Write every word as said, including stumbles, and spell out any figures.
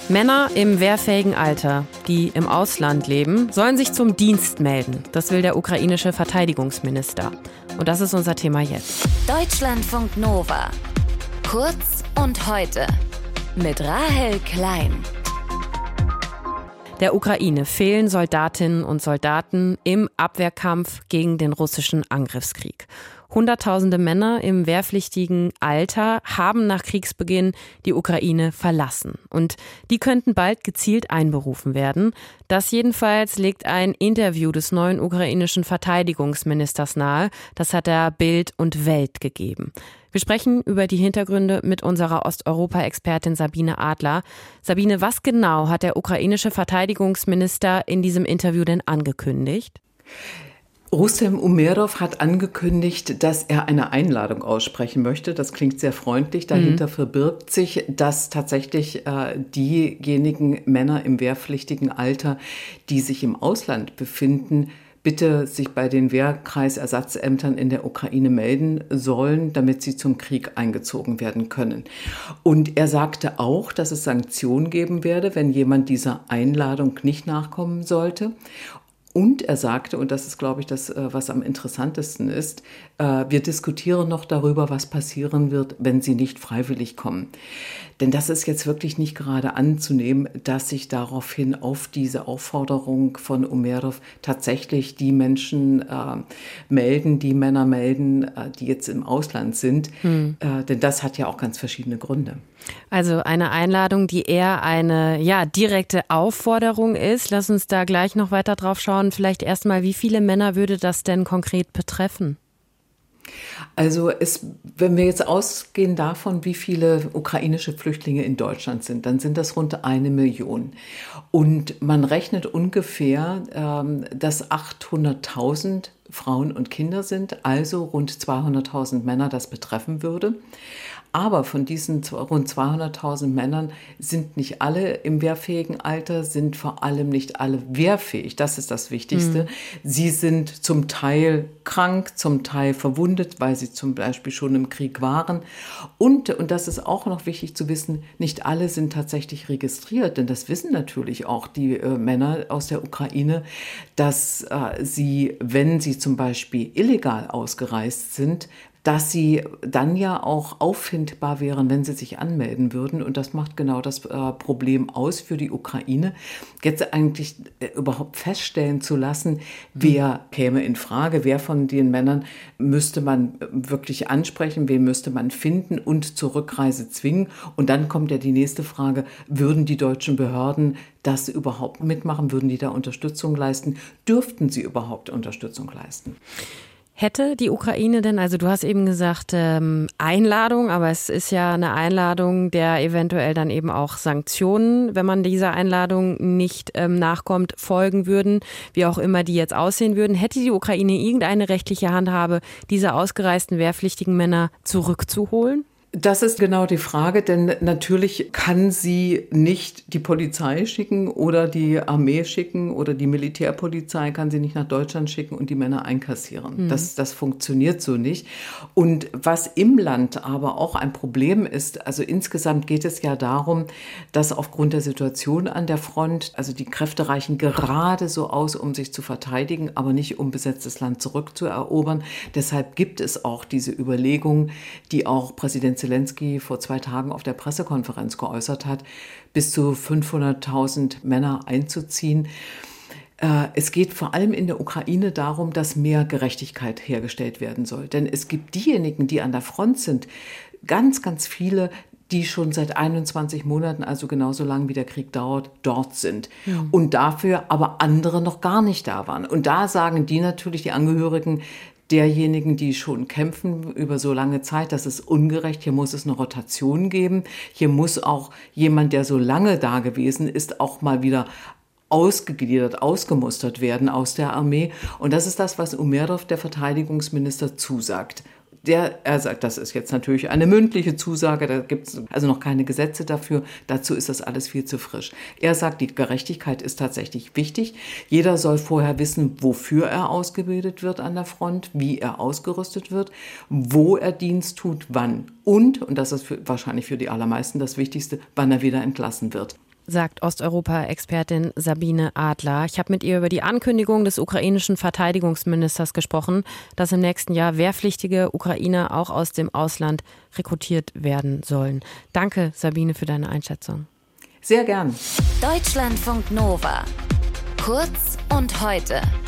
Männer im wehrfähigen Alter, die im Ausland leben, sollen sich zum Dienst melden. Das will der ukrainische Verteidigungsminister. Und das ist unser Thema jetzt. Deutschlandfunk Nova. Kurz und heute. Mit Rahel Klein. Der Ukraine fehlen Soldatinnen und Soldaten im Abwehrkampf gegen den russischen Angriffskrieg. Hunderttausende Männer im wehrpflichtigen Alter haben nach Kriegsbeginn die Ukraine verlassen. Und die könnten bald gezielt einberufen werden. Das jedenfalls legt ein Interview des neuen ukrainischen Verteidigungsministers nahe. Das hat er Bild und Welt gegeben. Wir sprechen über die Hintergründe mit unserer Osteuropa-Expertin Sabine Adler. Sabine, was genau hat der ukrainische Verteidigungsminister in diesem Interview denn angekündigt? Rustem Umerov hat angekündigt, dass er eine Einladung aussprechen möchte. Das klingt sehr freundlich. Dahinter mhm. verbirgt sich, dass tatsächlich äh, diejenigen Männer im wehrpflichtigen Alter, die sich im Ausland befinden, bitte sich bei den Wehrkreisersatzämtern in der Ukraine melden sollen, damit sie zum Krieg eingezogen werden können. Und er sagte auch, dass es Sanktionen geben werde, wenn jemand dieser Einladung nicht nachkommen sollte. Und er sagte, und das ist, glaube ich, das, was am interessantesten ist, wir diskutieren noch darüber, was passieren wird, wenn sie nicht freiwillig kommen. Denn das ist jetzt wirklich nicht gerade anzunehmen, dass sich daraufhin auf diese Aufforderung von Umerov tatsächlich die Menschen äh, melden, die Männer melden, äh, die jetzt im Ausland sind. Hm. Äh, denn das hat ja auch ganz verschiedene Gründe. Also eine Einladung, die eher eine ja, direkte Aufforderung ist. Lass uns da gleich noch weiter drauf schauen. Vielleicht erstmal, wie viele Männer würde das denn konkret betreffen? Also es, wenn wir jetzt ausgehen davon, wie viele ukrainische Flüchtlinge in Deutschland sind, dann sind das rund eine Million. Und man rechnet ungefähr, ähm, dass achthunderttausend Frauen und Kinder sind, also rund zweihunderttausend Männer das betreffen würde. Aber von diesen rund zweihunderttausend Männern sind nicht alle im wehrfähigen Alter, sind vor allem nicht alle wehrfähig. Das ist das Wichtigste. Mhm. Sie sind zum Teil krank, zum Teil verwundet, weil sie zum Beispiel schon im Krieg waren. Und, und das ist auch noch wichtig zu wissen, nicht alle sind tatsächlich registriert. Denn das wissen natürlich auch die äh, Männer aus der Ukraine, dass äh, sie, wenn sie zum Beispiel illegal ausgereist sind, dass sie dann ja auch auffindbar wären, wenn sie sich anmelden würden. Und das macht genau das äh, Problem aus für die Ukraine. Jetzt eigentlich äh, überhaupt feststellen zu lassen, wer käme in Frage, wer von den Männern müsste man wirklich ansprechen, wen müsste man finden und zur Rückreise zwingen. Und dann kommt ja die nächste Frage, würden die deutschen Behörden das überhaupt mitmachen? Würden die da Unterstützung leisten? Dürften sie überhaupt Unterstützung leisten? Hätte die Ukraine denn, also du hast eben gesagt, ähm, Einladung, aber es ist ja eine Einladung, der eventuell dann eben auch Sanktionen, wenn man dieser Einladung nicht ähm, nachkommt, folgen würden, wie auch immer die jetzt aussehen würden. Hätte die Ukraine irgendeine rechtliche Handhabe, diese ausgereisten wehrpflichtigen Männer zurückzuholen? Das ist genau die Frage, denn natürlich kann sie nicht die Polizei schicken oder die Armee schicken oder die Militärpolizei kann sie nicht nach Deutschland schicken und die Männer einkassieren. Mhm. Das, das funktioniert so nicht. Und was im Land aber auch ein Problem ist, also insgesamt geht es ja darum, dass aufgrund der Situation an der Front, also die Kräfte reichen gerade so aus, um sich zu verteidigen, aber nicht um besetztes Land zurückzuerobern. Deshalb gibt es auch diese Überlegungen, die auch Präsident Zelensky vor zwei Tagen auf der Pressekonferenz geäußert hat, bis zu fünfhunderttausend Männer einzuziehen. Es geht vor allem in der Ukraine darum, dass mehr Gerechtigkeit hergestellt werden soll. Denn es gibt diejenigen, die an der Front sind, ganz, ganz viele, die schon seit einundzwanzig Monaten, also genauso lang wie der Krieg dauert, dort sind. Ja. Und dafür aber andere noch gar nicht da waren. Und da sagen die natürlich, die Angehörigen, derjenigen, die schon kämpfen über so lange Zeit, das ist ungerecht, hier muss es eine Rotation geben, hier muss auch jemand, der so lange da gewesen ist, auch mal wieder ausgegliedert, ausgemustert werden aus der Armee. Und das ist das, was Umerov, der Verteidigungsminister, zusagt. Der, er sagt, das ist jetzt natürlich eine mündliche Zusage, da gibt es also noch keine Gesetze dafür, dazu ist das alles viel zu frisch. Er sagt, die Gerechtigkeit ist tatsächlich wichtig. Jeder soll vorher wissen, wofür er ausgebildet wird an der Front, wie er ausgerüstet wird, wo er Dienst tut, wann und, und das ist für, wahrscheinlich für die allermeisten das Wichtigste, wann er wieder entlassen wird. sagt Osteuropa-Expertin Sabine Adler. Ich habe mit ihr über die Ankündigung des ukrainischen Verteidigungsministers gesprochen, dass im nächsten Jahr wehrpflichtige Ukrainer auch aus dem Ausland rekrutiert werden sollen. Danke, Sabine, für deine Einschätzung. Sehr gern. Deutschlandfunk Nova. Kurz und heute.